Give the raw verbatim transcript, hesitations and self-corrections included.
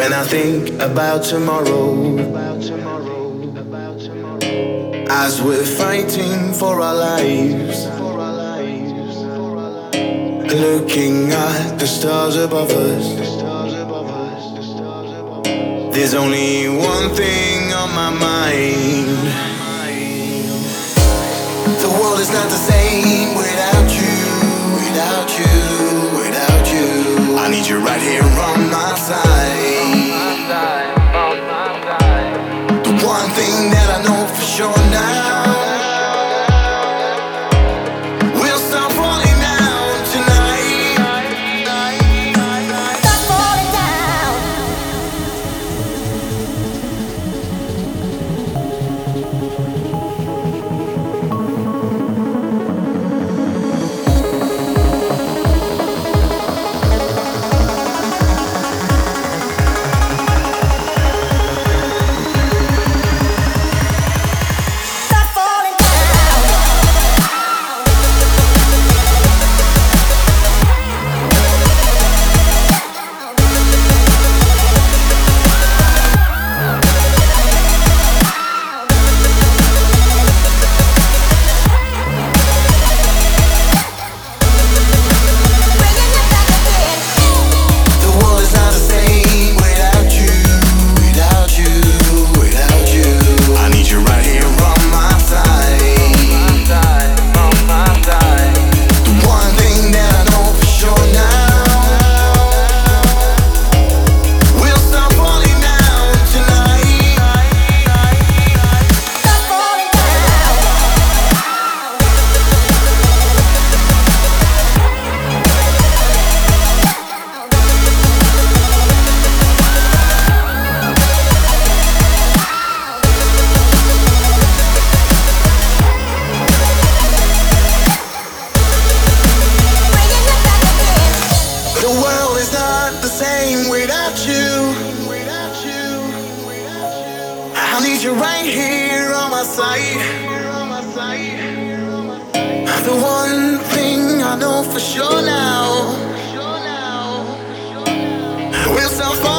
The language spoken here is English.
And I think about tomorrow as we're fighting for our lives, looking at the stars above us. There's only one thing on my mind. The world is not the same without you, without you, without you. I need you right here on my side. The one thing that I know for sure now, we'll stop falling down tonight. Stop falling down. I need you right here on my side. The one thing I know for sure now, we'll stop falling.